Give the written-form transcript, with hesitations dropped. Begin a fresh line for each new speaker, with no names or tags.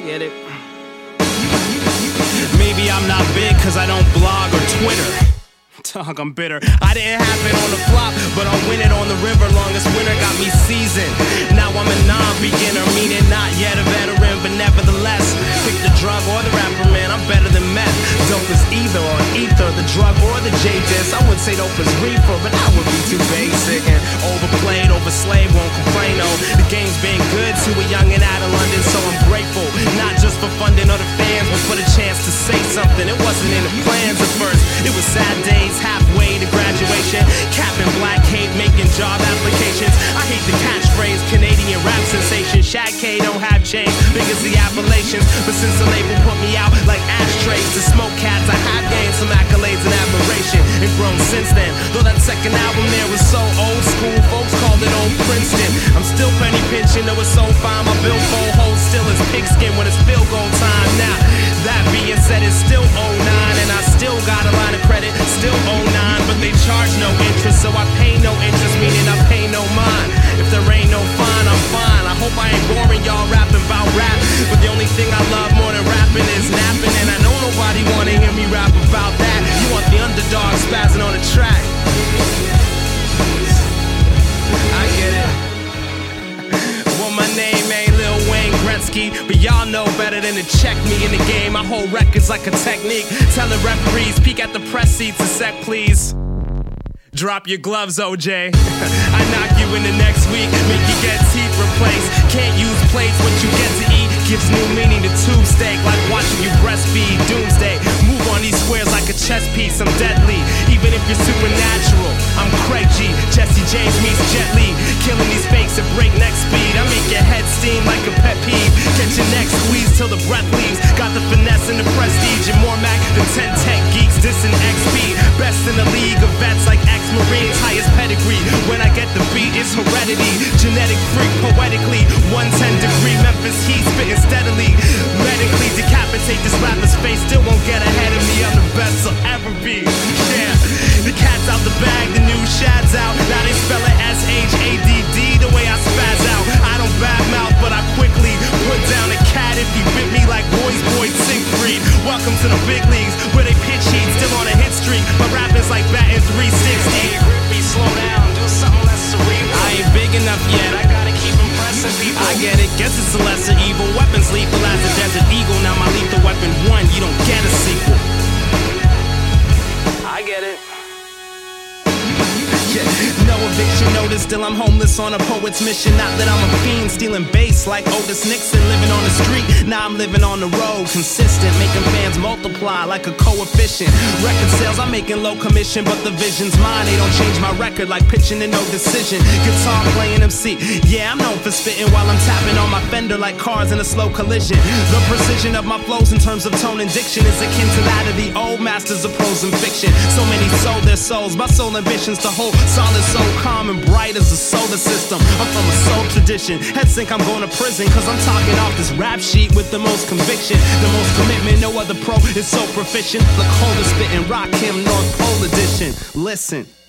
get it. Maybe I'm not big cause I don't blog or Twitter. Dog, I'm bitter. I didn't have it on the flop, but I'll win it on the river. Longest winter got me seasoned. Now I'm a non-beginner, meaning not yet a veteran, but nevertheless, pick the drug or the rapper, man, I'm better than meth. Dope is either on ether, the drug or the J-Dis. I would say dope is reefer, but that would be too basic and overplayed, overslaved, won't complain, oh. The game's been good to a youngin' out of London, so I'm grateful. Not just for funding or the fans, but for the chance to say something. It wasn't in the plans at first, it was sad days, halfway to graduation. Capping black hate, making job applications. I hate the catchphrase, Canadian rap sensation. Shaq K don't have change, big as the Appalachians. But since the label put me out like ashtrays to smoke cats, I have gained some accolades and admiration, and grown since then. Though that second album there was so old school, folks called it old Princeton. I'm still penny pinching, though it's so fine. My billfold holds still is pigskin when it's field goal time. Now, that being said, it's still 09, and I still got a line of credit, still 09, but they charge no interest, so I pay no interest, meaning I pay no mind. If there ain't no fine, I'm fine. I hope I ain't boring y'all rapping about rap, but the only thing I love more than rapping is napping, and I know nobody wanna hear me rap about that. You want the underdog spazzing on the track. I get it. Well, my name ain't Lil Wayne Gretzky, but y'all know better than to check me in the game. I hold records like a technique, telling referees, peek at the press seats a sec, please. Drop your gloves, OJ. I knock you in the next week, make you get teeth replaced. Can't use plates, what you get to eat gives new meaning to tube steak, like watching you breastfeed doomsday. Move on these squares like a chess piece, I'm deadly. Even if you're supernatural, I'm Craig G. Jesse James meets Jet Li, killing these fakes at breakneck speed. I make your head steam like a pet peeve. Get your neck squeezed till the breath leaves. Got the finesse and the prestige, and more Mac than 10 tech geeks dissing XP. Best in the league of vets like Marines, highest pedigree. When I get the beat, it's heredity. Genetic freak, poetically 110 degree Memphis heat, spitting steadily. Medically decapitate this rapper's face, still won't get ahead of me. I'm the best I'll ever be. Yeah, the cat's out the bag, the new Shad's out. Now they spell it SHADD the way I spaz out. I don't badmouth, but I quickly put down a cat if he bit me like Boys Boy Siegfried. Welcome to the big leagues, where they pitch heat, still on a hit streak. But rapping's like batting 360. Hey, Grippy, slow down, do something less cerebral. I ain't big enough yet, I gotta keep impressing people. I get it, guess it's a lesser evil. Weapons lethal as a desert eagle. Now my lethal weapon 1, you don't get a sequel. I get it. No eviction notice, still I'm homeless on a poet's mission. Not that I'm a fiend, stealing bass like Otis Nixon. Living on the street, now I'm living on the road. Consistent, making fans multiply like a coefficient. Record sales, I'm making low commission, but the vision's mine. They don't change my record like pitching and no decision. Guitar playing MC, yeah, I'm known for spitting while I'm tapping on my fender like cars in a slow collision. The precision of my flows in terms of tone and diction is akin to that of the old masters of prose and fiction. So many sold their souls, my soul ambitions to hold solid, so calm and bright as a solar system. I'm from a soul tradition. Head sink, I'm going to prison, cause I'm talking off this rap sheet with the most conviction, the most commitment. No other pro is so proficient. Look, hold the spittin', rock him, North Pole edition. Listen.